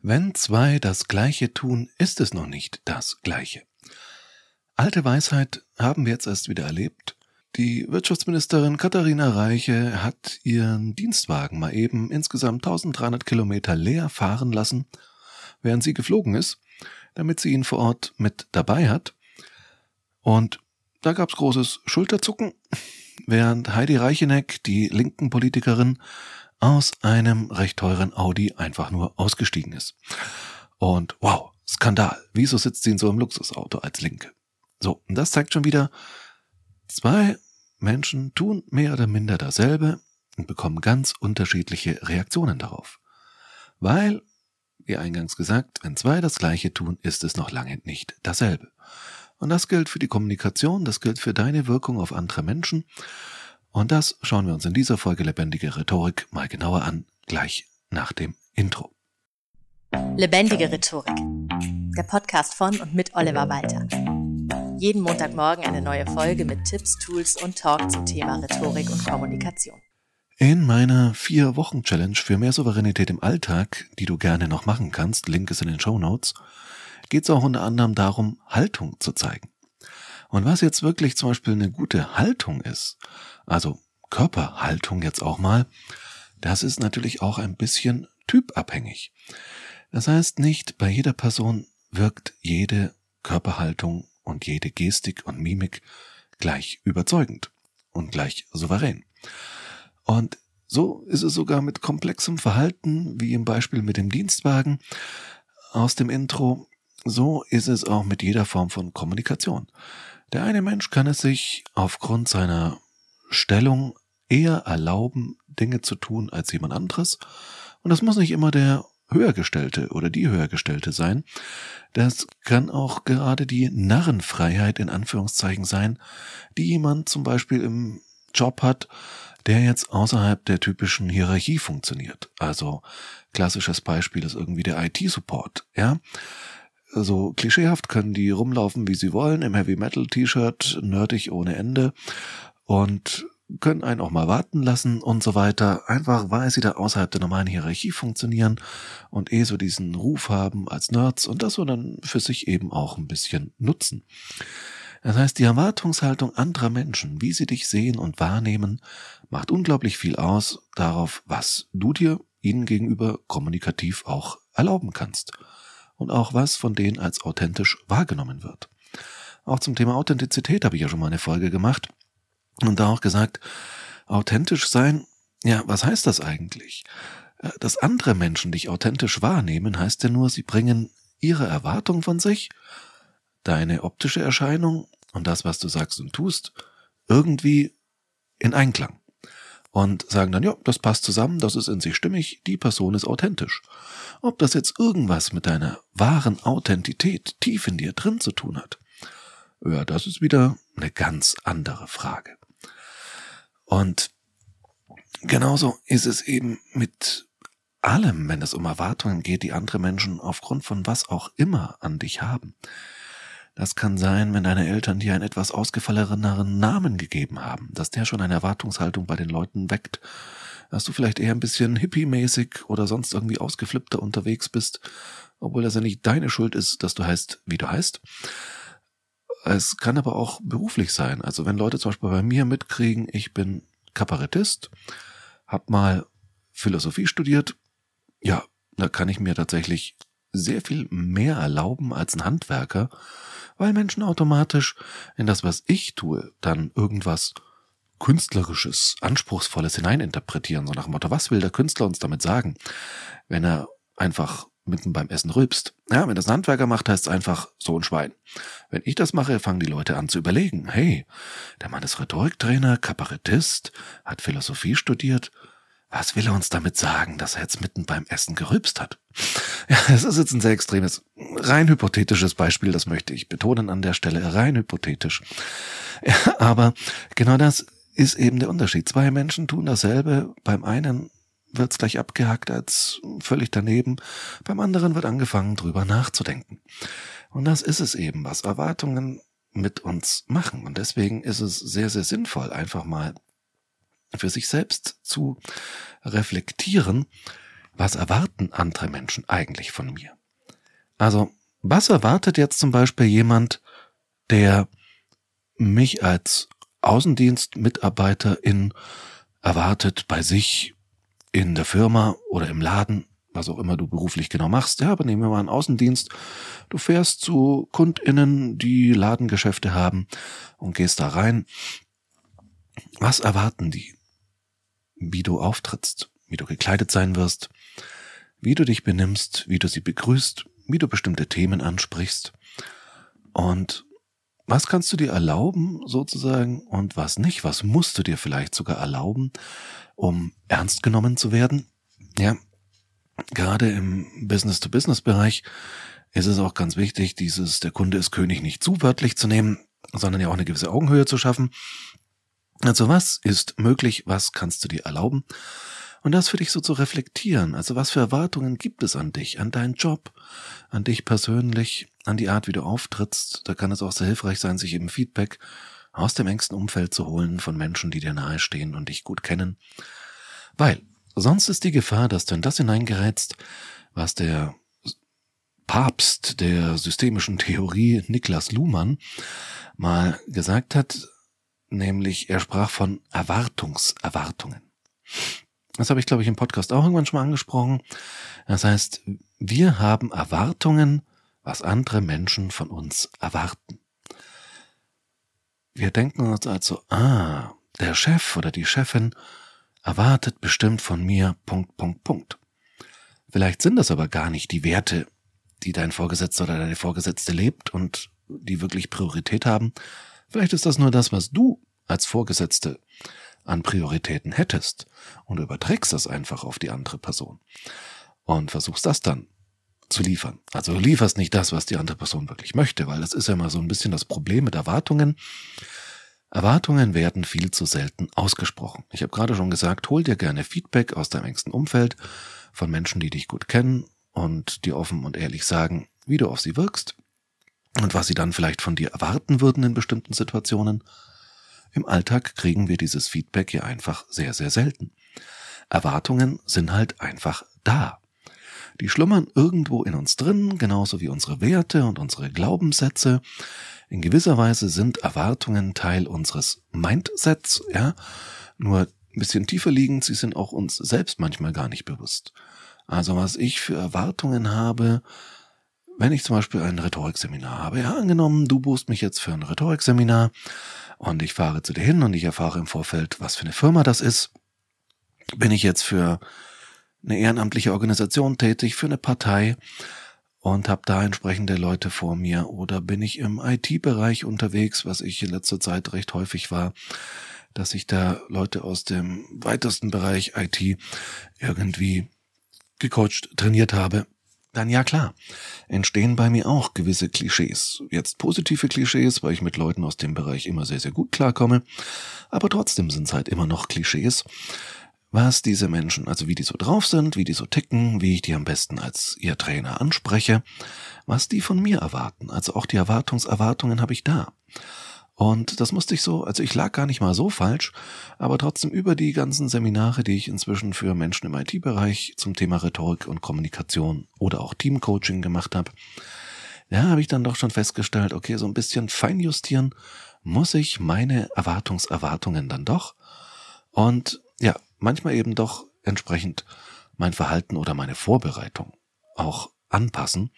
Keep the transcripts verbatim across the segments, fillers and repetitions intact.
Wenn zwei das Gleiche tun, ist es noch nicht das Gleiche. Alte Weisheit haben wir jetzt erst wieder erlebt. Die Wirtschaftsministerin Katharina Reiche hat ihren Dienstwagen mal eben insgesamt dreizehnhundert Kilometer leer fahren lassen, während sie geflogen ist, damit sie ihn vor Ort mit dabei hat. Und da gab es großes Schulterzucken, während Heidi Reicheneck, die linken Politikerin, aus einem recht teuren Audi einfach nur ausgestiegen ist. Und wow, Skandal, wieso sitzt sie in so einem Luxusauto als Linke? So, und das zeigt schon wieder, zwei Menschen tun mehr oder minder dasselbe und bekommen ganz unterschiedliche Reaktionen darauf. Weil, wie eingangs gesagt, wenn zwei das Gleiche tun, ist es noch lange nicht dasselbe. Und das gilt für die Kommunikation, das gilt für deine Wirkung auf andere Menschen. Und das schauen wir uns in dieser Folge Lebendige Rhetorik mal genauer an, gleich nach dem Intro. Lebendige Rhetorik, der Podcast von und mit Oliver Walter. Jeden Montagmorgen eine neue Folge mit Tipps, Tools und Talk zum Thema Rhetorik und Kommunikation. In meiner vier-Wochen-Challenge für mehr Souveränität im Alltag, die du gerne noch machen kannst, Link ist in den Shownotes, geht es auch unter anderem darum, Haltung zu zeigen. Und was jetzt wirklich zum Beispiel eine gute Haltung ist, also Körperhaltung jetzt auch mal, das ist natürlich auch ein bisschen typabhängig. Das heißt, nicht bei jeder Person wirkt jede Körperhaltung und jede Gestik und Mimik gleich überzeugend und gleich souverän. Und so ist es sogar mit komplexem Verhalten, wie im Beispiel mit dem Dienstwagen aus dem Intro. So ist es auch mit jeder Form von Kommunikation. Der eine Mensch kann es sich aufgrund seiner Stellung eher erlauben, Dinge zu tun als jemand anderes. Und das muss nicht immer der Höhergestellte oder die Höhergestellte sein. Das kann auch gerade die Narrenfreiheit in Anführungszeichen sein, die jemand zum Beispiel im Job hat, der jetzt außerhalb der typischen Hierarchie funktioniert. Also klassisches Beispiel ist irgendwie der I T-Support, ja. So klischeehaft können die rumlaufen, wie sie wollen, im Heavy-Metal-T-Shirt, nerdig ohne Ende und können einen auch mal warten lassen und so weiter, einfach weil sie da außerhalb der normalen Hierarchie funktionieren und eh so diesen Ruf haben als Nerds und das so dann für sich eben auch ein bisschen nutzen. Das heißt, die Erwartungshaltung anderer Menschen, wie sie dich sehen und wahrnehmen, macht unglaublich viel aus darauf, was du dir ihnen gegenüber kommunikativ auch erlauben kannst. Und auch was von denen als authentisch wahrgenommen wird. Auch zum Thema Authentizität habe ich ja schon mal eine Folge gemacht und da auch gesagt, authentisch sein, ja, was heißt das eigentlich? Dass andere Menschen dich authentisch wahrnehmen, heißt ja nur, sie bringen ihre Erwartung von sich, deine optische Erscheinung und das, was du sagst und tust, irgendwie in Einklang. Und sagen dann, ja, das passt zusammen, das ist in sich stimmig, die Person ist authentisch. Ob das jetzt irgendwas mit deiner wahren Authentität tief in dir drin zu tun hat, ja, das ist wieder eine ganz andere Frage. Und genauso ist es eben mit allem, wenn es um Erwartungen geht, die andere Menschen aufgrund von was auch immer an dich haben. Das kann sein, wenn deine Eltern dir einen etwas ausgefalleneren Namen gegeben haben, dass der schon eine Erwartungshaltung bei den Leuten weckt, dass du vielleicht eher ein bisschen hippie-mäßig oder sonst irgendwie ausgeflippter unterwegs bist, obwohl das ja nicht deine Schuld ist, dass du heißt, wie du heißt. Es kann aber auch beruflich sein. Also wenn Leute zum Beispiel bei mir mitkriegen, ich bin Kabarettist, hab mal Philosophie studiert, ja, da kann ich mir tatsächlich sehr viel mehr erlauben als ein Handwerker, weil Menschen automatisch in das, was ich tue, dann irgendwas Künstlerisches, Anspruchsvolles hineininterpretieren, so nach dem Motto, was will der Künstler uns damit sagen, wenn er einfach mitten beim Essen rülpst. Ja, wenn das ein Handwerker macht, heißt es einfach so ein Schwein. Wenn ich das mache, fangen die Leute an zu überlegen, hey, der Mann ist Rhetoriktrainer, Kabarettist, hat Philosophie studiert, was will er uns damit sagen, dass er jetzt mitten beim Essen gerülpst hat? Ja, das ist jetzt ein sehr extremes, rein hypothetisches Beispiel, das möchte ich betonen an der Stelle, rein hypothetisch. Ja, aber genau das ist eben der Unterschied. Zwei Menschen tun dasselbe, beim einen wird's gleich abgehackt als völlig daneben, beim anderen wird angefangen, drüber nachzudenken. Und das ist es eben, was Erwartungen mit uns machen. Und deswegen ist es sehr, sehr sinnvoll, einfach mal für sich selbst zu reflektieren, was erwarten andere Menschen eigentlich von mir? Also, was erwartet jetzt zum Beispiel jemand, der mich als Außendienstmitarbeiterin erwartet bei sich in der Firma oder im Laden, was auch immer du beruflich genau machst. Ja, aber nehmen wir mal einen Außendienst. Du fährst zu KundInnen, die Ladengeschäfte haben und gehst da rein. Was erwarten die? Wie du auftrittst, wie du gekleidet sein wirst, wie du dich benimmst, wie du sie begrüßt, wie du bestimmte Themen ansprichst und was kannst du dir erlauben sozusagen und was nicht, was musst du dir vielleicht sogar erlauben, um ernst genommen zu werden. Ja, gerade im Business-to-Business-Bereich ist es auch ganz wichtig, dieses der Kunde ist König nicht zu wörtlich zu nehmen, sondern ja auch eine gewisse Augenhöhe zu schaffen. Also was ist möglich, was kannst du dir erlauben? Und das für dich so zu reflektieren. Also was für Erwartungen gibt es an dich, an deinen Job, an dich persönlich, an die Art, wie du auftrittst. Da kann es auch sehr hilfreich sein, sich eben Feedback aus dem engsten Umfeld zu holen von Menschen, die dir nahestehen und dich gut kennen. Weil sonst ist die Gefahr, dass du in das hineingerätst, was der Papst der systemischen Theorie Niklas Luhmann mal gesagt hat, nämlich er sprach von Erwartungserwartungen. Das habe ich, glaube ich, im Podcast auch irgendwann schon mal angesprochen. Das heißt, wir haben Erwartungen, was andere Menschen von uns erwarten. Wir denken uns also, ah, der Chef oder die Chefin erwartet bestimmt von mir Punkt, Punkt, Punkt. Vielleicht sind das aber gar nicht die Werte, die dein Vorgesetzter oder deine Vorgesetzte lebt und die wirklich Priorität haben. Vielleicht ist das nur das, was du als Vorgesetzte an Prioritäten hättest und du überträgst das einfach auf die andere Person und versuchst das dann zu liefern. Also du lieferst nicht das, was die andere Person wirklich möchte, weil das ist ja mal so ein bisschen das Problem mit Erwartungen. Erwartungen werden viel zu selten ausgesprochen. Ich habe gerade schon gesagt, hol dir gerne Feedback aus deinem engsten Umfeld von Menschen, die dich gut kennen und dir offen und ehrlich sagen, wie du auf sie wirkst und was sie dann vielleicht von dir erwarten würden in bestimmten Situationen. Im Alltag kriegen wir dieses Feedback ja einfach sehr, sehr selten. Erwartungen sind halt einfach da. Die schlummern irgendwo in uns drin, genauso wie unsere Werte und unsere Glaubenssätze. In gewisser Weise sind Erwartungen Teil unseres Mindsets, ja, nur ein bisschen tiefer liegend, sie sind auch uns selbst manchmal gar nicht bewusst. Also was ich für Erwartungen habe, wenn ich zum Beispiel ein Rhetorikseminar habe, ja, angenommen, du buchst mich jetzt für ein Rhetorikseminar und ich fahre zu dir hin und ich erfahre im Vorfeld, was für eine Firma das ist. Bin ich jetzt für eine ehrenamtliche Organisation tätig, für eine Partei und habe da entsprechende Leute vor mir oder bin ich im I T-Bereich unterwegs, was ich in letzter Zeit recht häufig war, dass ich da Leute aus dem weitesten Bereich I T irgendwie gecoacht, trainiert habe. Dann ja klar, entstehen bei mir auch gewisse Klischees. Jetzt positive Klischees, weil ich mit Leuten aus dem Bereich immer sehr, sehr gut klarkomme. Aber trotzdem sind es halt immer noch Klischees, was diese Menschen, also wie die so drauf sind, wie die so ticken, wie ich die am besten als ihr Trainer anspreche, was die von mir erwarten. Also auch die Erwartungserwartungen habe ich da. Und das musste ich so, also ich lag gar nicht mal so falsch, aber trotzdem über die ganzen Seminare, die ich inzwischen für Menschen im I T-Bereich zum Thema Rhetorik und Kommunikation oder auch Teamcoaching gemacht habe, da habe ich dann doch schon festgestellt, okay, so ein bisschen feinjustieren muss ich meine Erwartungserwartungen dann doch und ja, manchmal eben doch entsprechend mein Verhalten oder meine Vorbereitung auch anpassen.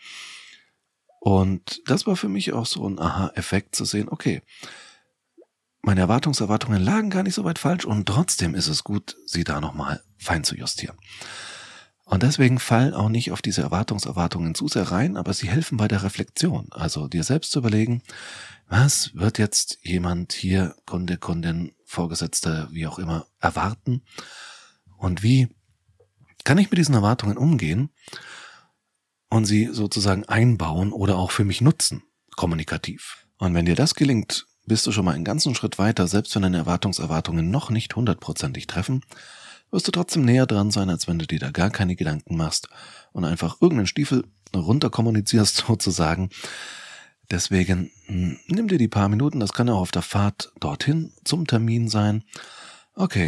Und das war für mich auch so ein Aha-Effekt zu sehen, okay, meine Erwartungserwartungen lagen gar nicht so weit falsch und trotzdem ist es gut, sie da nochmal fein zu justieren. Und deswegen fall auch nicht auf diese Erwartungserwartungen zu sehr rein, aber sie helfen bei der Reflexion. Also dir selbst zu überlegen, was wird jetzt jemand hier, Kunde, Kundin, Vorgesetzter, wie auch immer, erwarten und wie kann ich mit diesen Erwartungen umgehen und sie sozusagen einbauen oder auch für mich nutzen, kommunikativ. Und wenn dir das gelingt, bist du schon mal einen ganzen Schritt weiter, selbst wenn deine Erwartungserwartungen noch nicht hundertprozentig treffen, wirst du trotzdem näher dran sein, als wenn du dir da gar keine Gedanken machst und einfach irgendeinen Stiefel runter kommunizierst sozusagen. Deswegen nimm dir die paar Minuten, das kann auch auf der Fahrt dorthin zum Termin sein. Okay,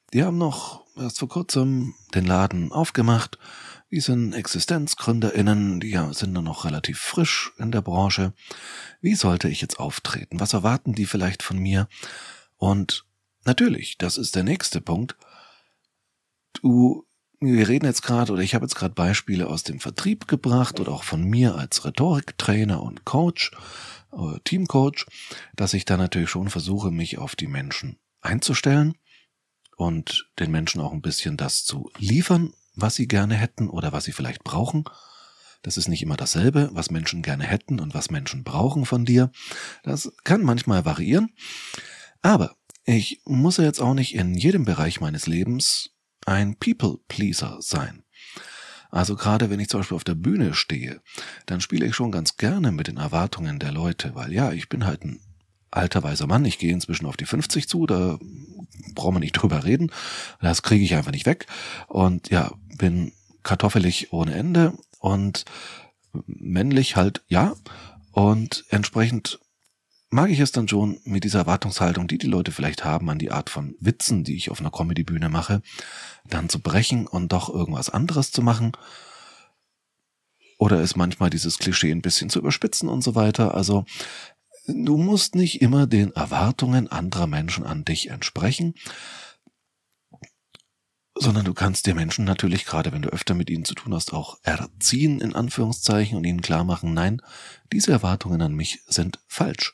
die haben noch erst vor kurzem den Laden aufgemacht. Die sind ExistenzgründerInnen, die ja, sind dann noch relativ frisch in der Branche. Wie sollte ich jetzt auftreten? Was erwarten die vielleicht von mir? Und natürlich, das ist der nächste Punkt. Du, wir reden jetzt gerade, oder ich habe jetzt gerade Beispiele aus dem Vertrieb gebracht oder auch von mir als Rhetoriktrainer und Coach, äh, Teamcoach, dass ich da natürlich schon versuche, mich auf die Menschen einzustellen und den Menschen auch ein bisschen das zu liefern, was sie gerne hätten oder was sie vielleicht brauchen. Das ist nicht immer dasselbe, was Menschen gerne hätten und was Menschen brauchen von dir. Das kann manchmal variieren. Aber ich muss ja jetzt auch nicht in jedem Bereich meines Lebens ein People-Pleaser sein. Also gerade wenn ich zum Beispiel auf der Bühne stehe, dann spiele ich schon ganz gerne mit den Erwartungen der Leute, weil ja, ich bin halt ein alter weiser Mann, ich gehe inzwischen auf die fünfzig zu, da brauchen wir nicht drüber reden, das kriege ich einfach nicht weg und ja, bin kartoffelig ohne Ende und männlich halt ja und entsprechend mag ich es dann schon mit dieser Erwartungshaltung, die die Leute vielleicht haben an die Art von Witzen, die ich auf einer Comedy-Bühne mache, dann zu brechen und doch irgendwas anderes zu machen oder ist manchmal dieses Klischee ein bisschen zu überspitzen und so weiter, also du musst nicht immer den Erwartungen anderer Menschen an dich entsprechen, sondern du kannst dir Menschen natürlich, gerade wenn du öfter mit ihnen zu tun hast, auch erziehen, in Anführungszeichen, und ihnen klar machen, nein, diese Erwartungen an mich sind falsch.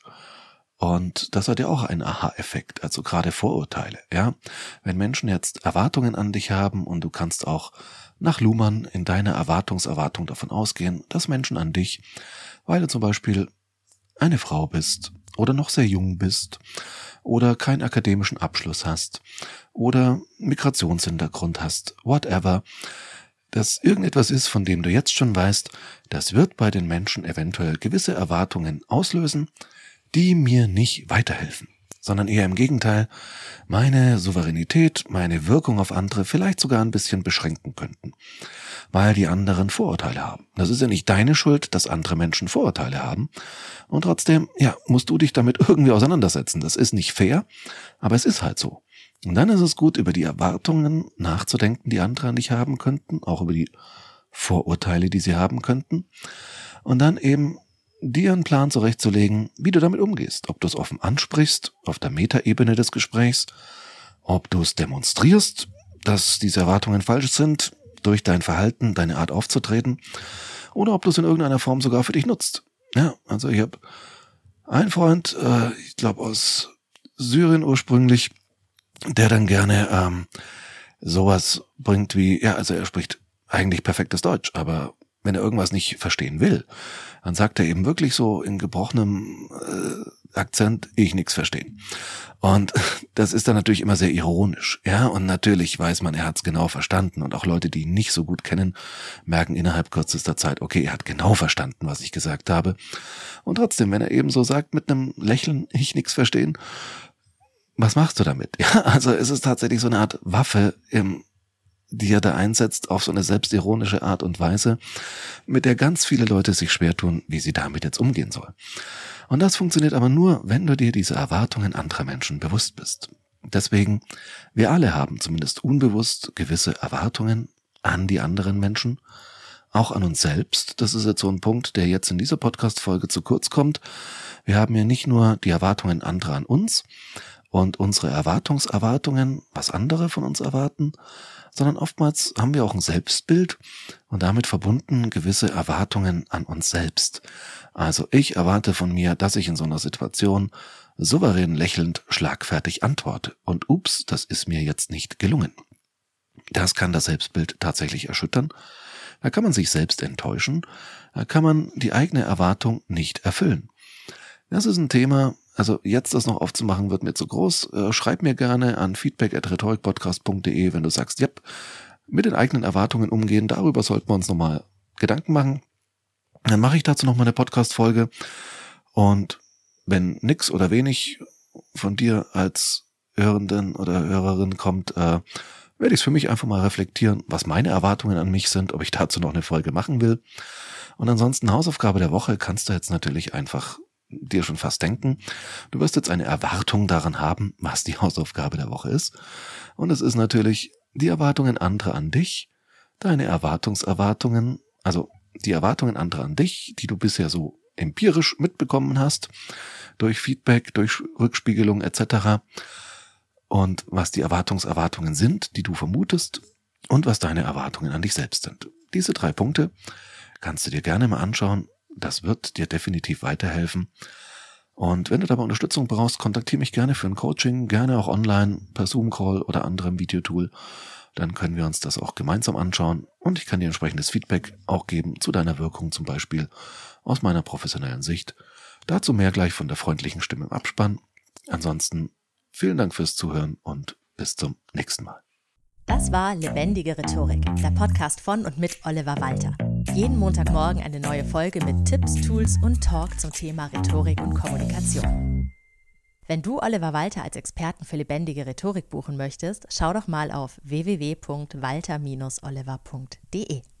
Und das hat ja auch einen Aha-Effekt, also gerade Vorurteile, ja. Wenn Menschen jetzt Erwartungen an dich haben und du kannst auch nach Luhmann in deiner Erwartungserwartung davon ausgehen, dass Menschen an dich, weil du zum Beispiel eine Frau bist oder noch sehr jung bist oder keinen akademischen Abschluss hast oder Migrationshintergrund hast, whatever, dass irgendetwas ist, von dem du jetzt schon weißt, das wird bei den Menschen eventuell gewisse Erwartungen auslösen, die mir nicht weiterhelfen, sondern eher im Gegenteil meine Souveränität, meine Wirkung auf andere vielleicht sogar ein bisschen beschränken könnten, weil die anderen Vorurteile haben. Das ist ja nicht deine Schuld, dass andere Menschen Vorurteile haben und trotzdem, ja, musst du dich damit irgendwie auseinandersetzen. Das ist nicht fair, aber es ist halt so. Und dann ist es gut, über die Erwartungen nachzudenken, die andere an dich haben könnten, auch über die Vorurteile, die sie haben könnten und dann eben dir einen Plan zurechtzulegen, wie du damit umgehst. Ob du es offen ansprichst, auf der Metaebene des Gesprächs, ob du es demonstrierst, dass diese Erwartungen falsch sind, durch dein Verhalten, deine Art aufzutreten, oder ob du es in irgendeiner Form sogar für dich nutzt. Ja, also ich habe einen Freund, äh, ich glaube aus Syrien ursprünglich, der dann gerne ähm, sowas bringt wie, ja, also er spricht eigentlich perfektes Deutsch, aber wenn er irgendwas nicht verstehen will, dann sagt er eben wirklich so in gebrochenem äh, Akzent, ich nichts verstehen. Und das ist dann natürlich immer sehr ironisch, ja, und natürlich weiß man, er hat es genau verstanden und auch Leute, die ihn nicht so gut kennen, merken innerhalb kürzester Zeit, okay, er hat genau verstanden, was ich gesagt habe. Und trotzdem, wenn er eben so sagt mit einem Lächeln, ich nichts verstehen, was machst du damit? Ja, also es ist tatsächlich so eine Art Waffe im die er da einsetzt auf so eine selbstironische Art und Weise, mit der ganz viele Leute sich schwer tun, wie sie damit jetzt umgehen sollen. Und das funktioniert aber nur, wenn du dir diese Erwartungen anderer Menschen bewusst bist. Deswegen, wir alle haben zumindest unbewusst gewisse Erwartungen an die anderen Menschen, auch an uns selbst. Das ist jetzt so ein Punkt, der jetzt in dieser Podcast-Folge zu kurz kommt. Wir haben ja nicht nur die Erwartungen anderer an uns und unsere Erwartungserwartungen, was andere von uns erwarten, sondern oftmals haben wir auch ein Selbstbild und damit verbunden gewisse Erwartungen an uns selbst. Also ich erwarte von mir, dass ich in so einer Situation souverän lächelnd schlagfertig antworte. Und ups, das ist mir jetzt nicht gelungen. Das kann das Selbstbild tatsächlich erschüttern. Da kann man sich selbst enttäuschen. Da kann man die eigene Erwartung nicht erfüllen. Das ist ein Thema, also jetzt das noch aufzumachen, wird mir zu groß. Äh, schreib mir gerne an feedback at rhetorikpodcast punkt de, wenn du sagst, ja, mit den eigenen Erwartungen umgehen, darüber sollten wir uns nochmal Gedanken machen. Dann mache ich dazu nochmal eine Podcast-Folge. Und wenn nix oder wenig von dir als Hörenden oder Hörerin kommt, äh, werde ich es für mich einfach mal reflektieren, was meine Erwartungen an mich sind, ob ich dazu noch eine Folge machen will. Und ansonsten Hausaufgabe der Woche kannst du jetzt natürlich einfach dir schon fast denken, du wirst jetzt eine Erwartung daran haben, was die Hausaufgabe der Woche ist. Und es ist natürlich die Erwartungen anderer an dich, deine Erwartungserwartungen, also die Erwartungen anderer an dich, die du bisher so empirisch mitbekommen hast, durch Feedback, durch Rückspiegelung et cetera. Und was die Erwartungserwartungen sind, die du vermutest, und was deine Erwartungen an dich selbst sind. Diese drei Punkte kannst du dir gerne mal anschauen. Das wird dir definitiv weiterhelfen. Und wenn du dabei Unterstützung brauchst, kontaktiere mich gerne für ein Coaching, gerne auch online, per Zoom-Call oder anderem Videotool. Dann können wir uns das auch gemeinsam anschauen und ich kann dir entsprechendes Feedback auch geben zu deiner Wirkung, zum Beispiel aus meiner professionellen Sicht. Dazu mehr gleich von der freundlichen Stimme im Abspann. Ansonsten vielen Dank fürs Zuhören und bis zum nächsten Mal. Das war Lebendige Rhetorik, der Podcast von und mit Oliver Walter. Jeden Montagmorgen eine neue Folge mit Tipps, Tools und Talk zum Thema Rhetorik und Kommunikation. Wenn du Oliver Walter als Experten für lebendige Rhetorik buchen möchtest, schau doch mal auf w w w punkt walter Bindestrich oliver punkt de.